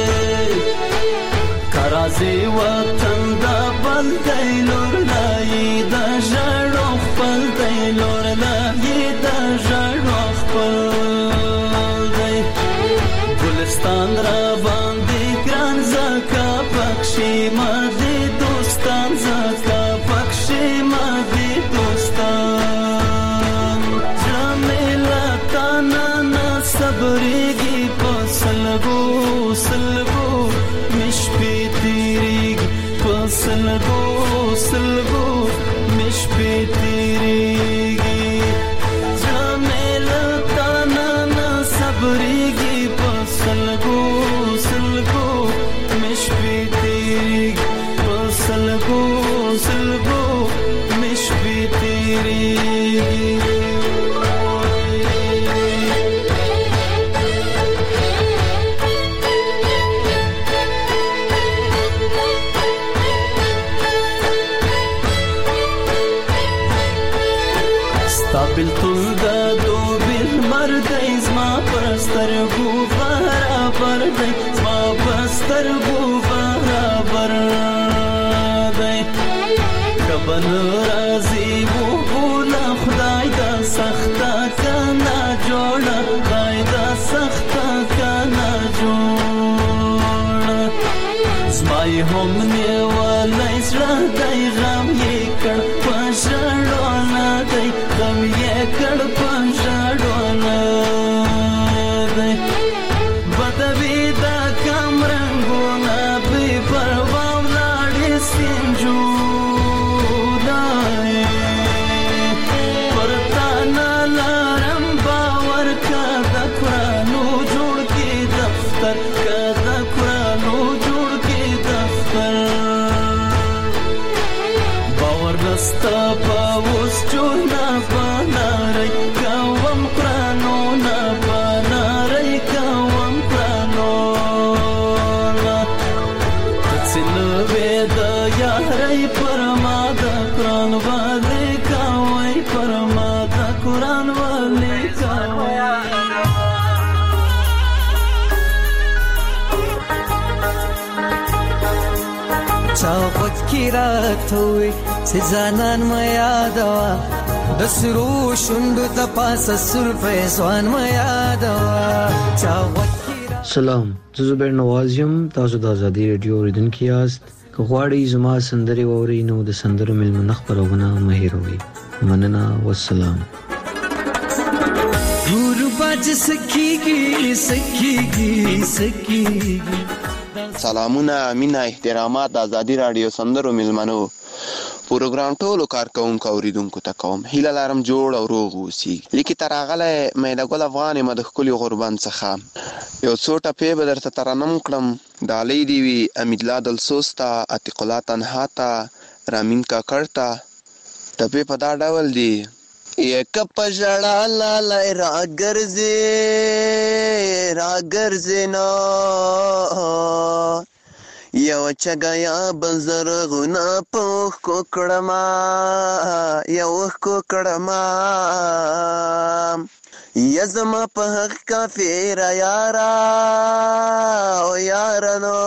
کرازي وطن دا بل دی لور لایي دا ژړو خپل دی لور لایي دا ژړو خپل دی ګلستان را باندې ګران زکا پکشي ما دي دوستان زکا پکشي ما دي دوستان جمیلا تانا نه صبرېږي په سلګو سلګو مش په تیریږي په سلګو سلګو مش په تیریږي جمیلا تانا نه صبرېږي په سلګو سلګو مش په تیریږي په سلګو سلګو مش په تیریږي بیلتون دا دو بیلمر دی زما پسترګو برابر دی زما پسترګو برابر دی کبن رازی وو بولا خدای دا سختا کنا جوړه خدای دا سختا کنا جوړه زمای هم نیولای زړه دی غم یې کړ پښړونه دی غم یې کړ پښړونه دی بدوی دا کم رنګونه بې پروا ولاړې سینجو چاوت کی رات ہوئی سی زانان ما یادوا دسرو شندو تا پاس سر پیسوان ما یادوا چاوت کی رات. سلام، زه زبیر نواز یم. تاسو د ازادي رادیو اوریدونکي یاست. که غواړئ زما سندرې واورئ نو د سندرو میلمنه خپرونه مه هېروئ. مننه، والسلام. سلامونه، مینه، احترامات د ازادي رادیو سندرو میلمنو پروګرام ټولو کارکوونکو اوریدونکو ته کوم. هیله لرم جوړ او روغ اوسئ. لیکي تر راغلی میده ګل افغان یم د ښکلي غوربند څخه. یو څو ټپې به درته ترنم کړم. ډالۍ دې وي امیدلا دلسوز ته، عتیق الله تنها ته، رامین کاکړ ته. ټپې په دا ډول دي: یک په ژړا لالی راګرځې نو یو چګه یا بزرغونه په اوښکو کړما یا زما په حق کافره یاره او یارانو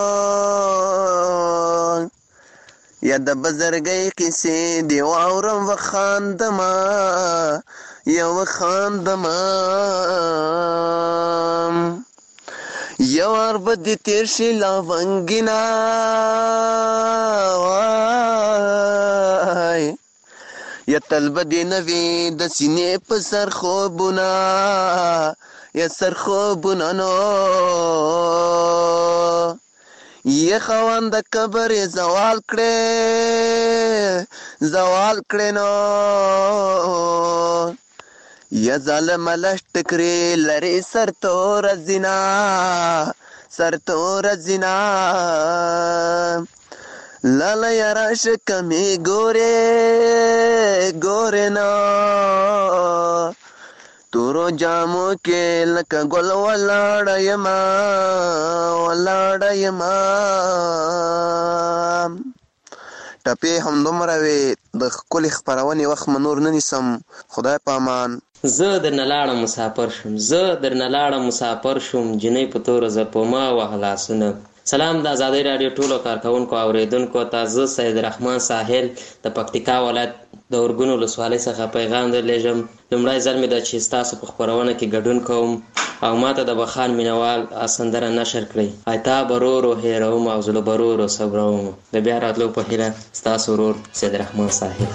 یا د بزرګۍ قیسې دې واورم وخاندمه یو وار به دې تېر شي لاونګینه وای یا تل به دې نه وي د سینې په سر خوبونه نو یه خوان د قبر زوال کړې نو یا ظالم لشت کړې لري سرتور زنا لالا یا راشه کمی ګورې نو تورو جامو کې لکه ګل ولاړه یما ټپې همدومره وې. د ښکلې خپرونې وخت مې نور نه نیسم. خدای په امان. زه درنه لاړم مسافر شوم جنۍ په توره زپوما وهلاسونه. سلام د ازادۍ راډیو ټولو کارکوونکو اوریدونکو ته. زه سید رحمان ساحل د پکتیکا ولایت د اورګون ولسوالۍ څخه پیغام درلېږم. لومړی ځل مې ده چې ستاسو په خپرونه کې ګډون کوم او ماته د بخان مینوال سندره نشر کړئ. ایتا برورو هېروم او زه له برورو صبروم. د بیا راتلو په هیله ستاسو ورور سید رحمان ساحل.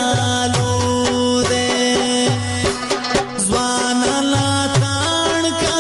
ځوان لا تان کا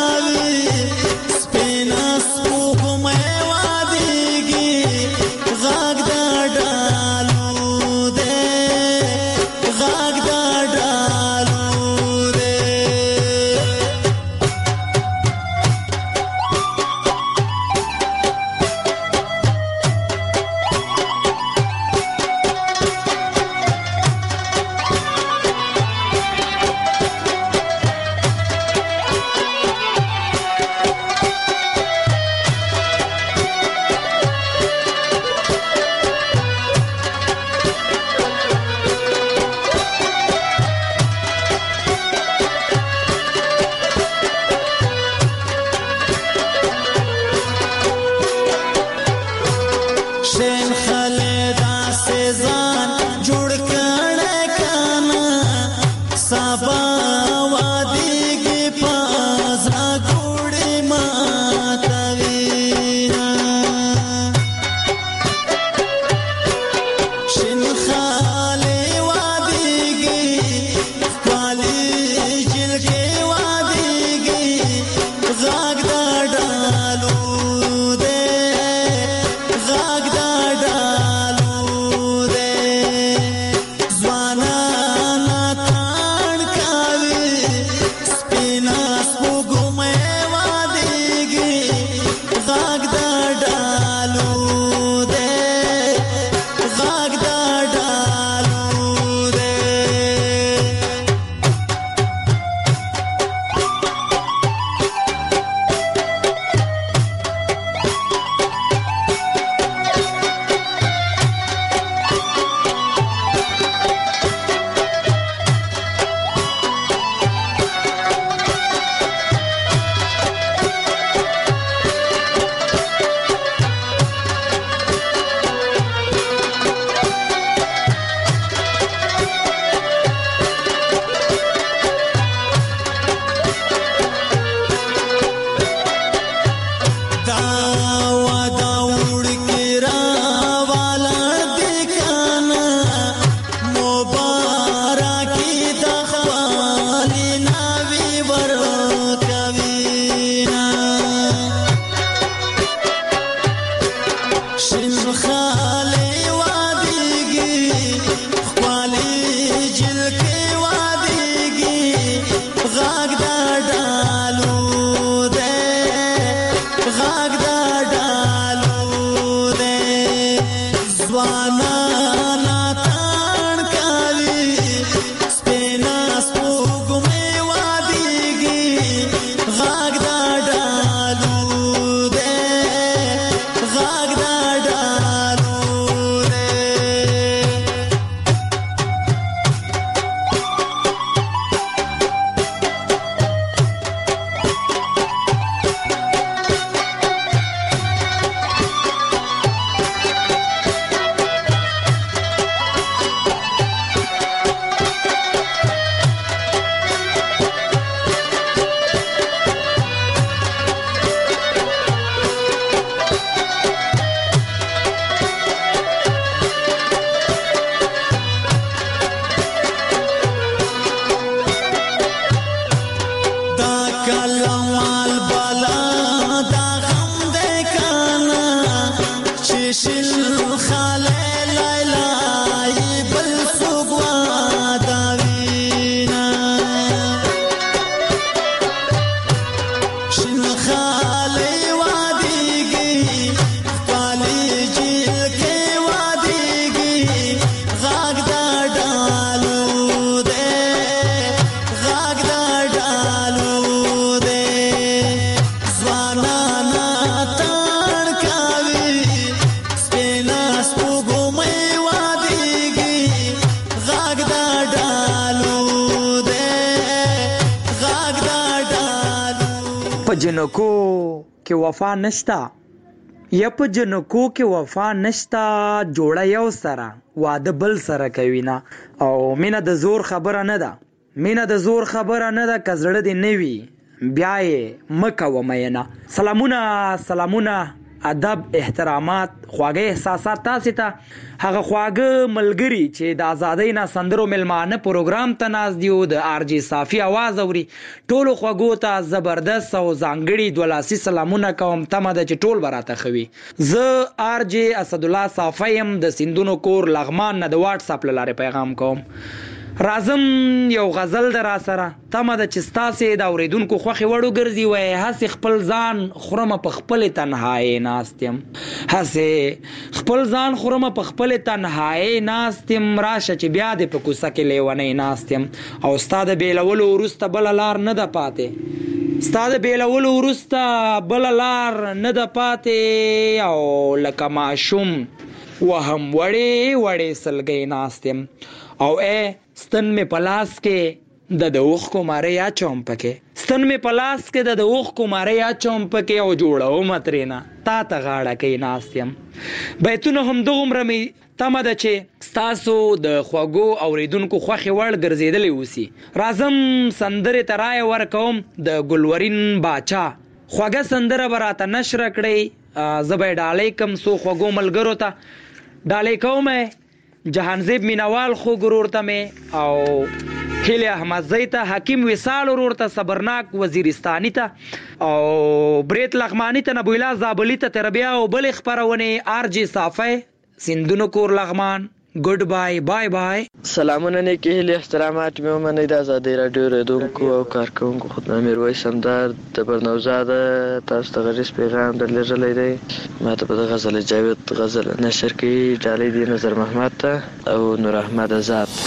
په جنکو کې وفا نشتا یا په جنکو کې وفا نشتا جوړه یو سره واده بل سره کوي نه او مینه د زور خبره نه ده مینه د زور خبره نه ده که زړه دې نه وي بیا یې مه کوه مینه سلامونه ادب احترامات خواږه احساسات تاسې ته هغه خواږه ملګري چې د ازادۍ نه سندرو ملمانه پروګرام ته ناست دي او د آر جی صافي اواز اوري ټولو خوږو ته زبردست او ځانګړي دولاسي سلامونه کوم تمه ده چې ټول به راته ښه وي زه آر جی اسدالله صافی یم د سیندونو کور لغمان نه د واټس اپ له لارې پیغام کوم رازم یو غزل در را سره تمه ده چې ستاسې د اورېدونکو خوښې وړو ګرځي وایي هسې خپل ځان خورمه په خپلې تنهایې ناست یم هسې خپل ځان خورمه په خپلې تنهایې ناست یم راشه چې بیا دې په کوڅه کې لیونۍ ناست یم او ستا د بېلولو وروسته بله لار نه ده پاتې ستا د بېلولو وروسته بله لار نه ده پاتې او لکه ماشوم وهم وړې وړې سلګۍ ناست یم او ستن می پلاس کې د اوښکو ماره یا چوم پکې ستن می پلاس کې د اوښکو ماره یا چوم پکې او جوړو مترینا تا ته غاړه کې ناست یم بیتونه هم دومره می تمه ده چې ستاسو د خوږو اورېدونکو خوښې وړ ګرځېدلی اوسي راځم سندرې ته رایه ورکوم د ګلورین باچا خوږه سندره به راته نشره کړئ زه به یې ډالۍ کم څو خوږو ملګرو ته ډالۍ کوم جهانزیب مینوال خو ګرور ته مې او هیل احمدزی ته حکیم وصال ورور ته صبرناک وزیرستانی ته او بریت لغمانی ته نبویلا زابلی ته تربیه او بل خبرونه آر جی صافی سیندونو کور لغمان ګډ بای بای بای سلامونه نیکی هیلی احترامات مې ومنئ د ازادۍ راډیو ریډونکو او کارکوونکو خدمت میرویس همدار د برنوزاده تاسو ته غریز پیغام درلېږلی دی ما ته په د غزل جاوید غزل نشر کې ډالۍ دی نظر محمد ته او نور احمد آزاد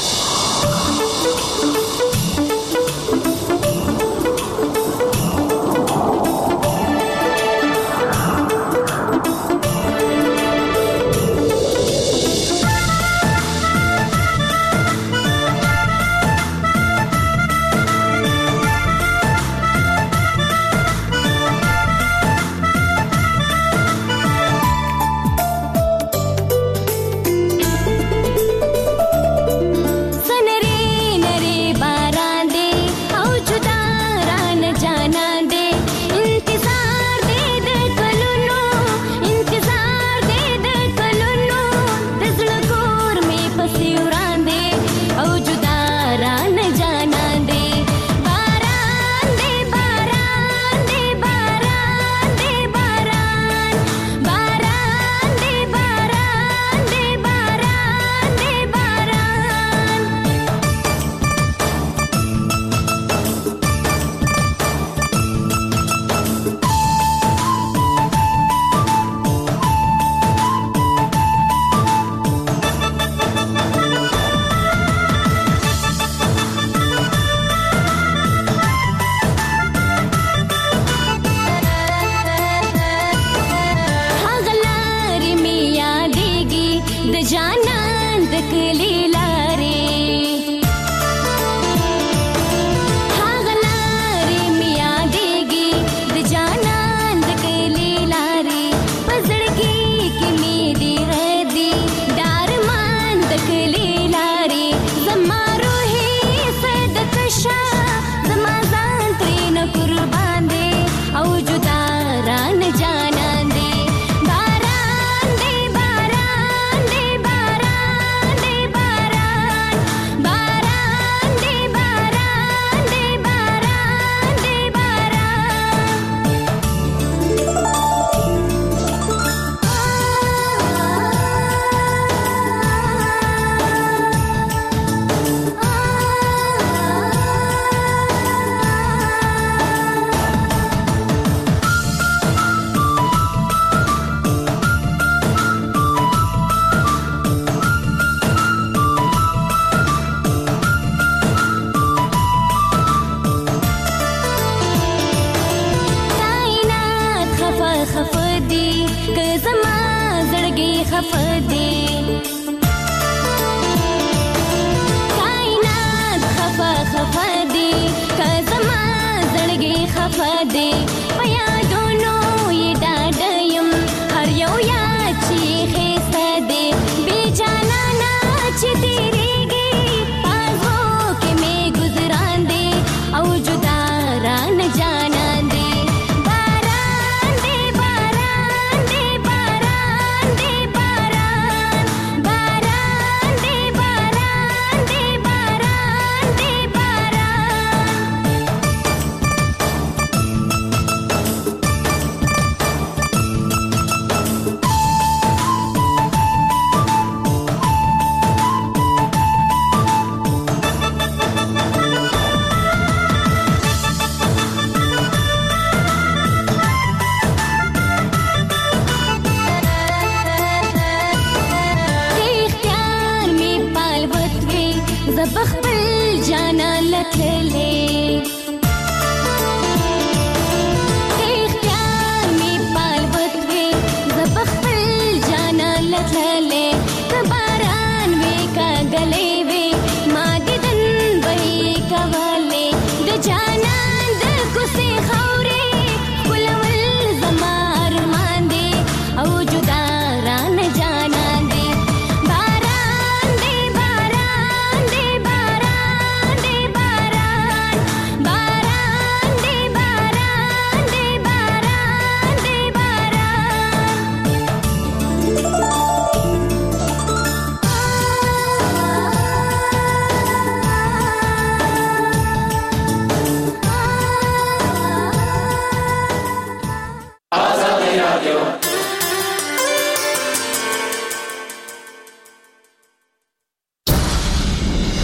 زبخبل جانا لکھلے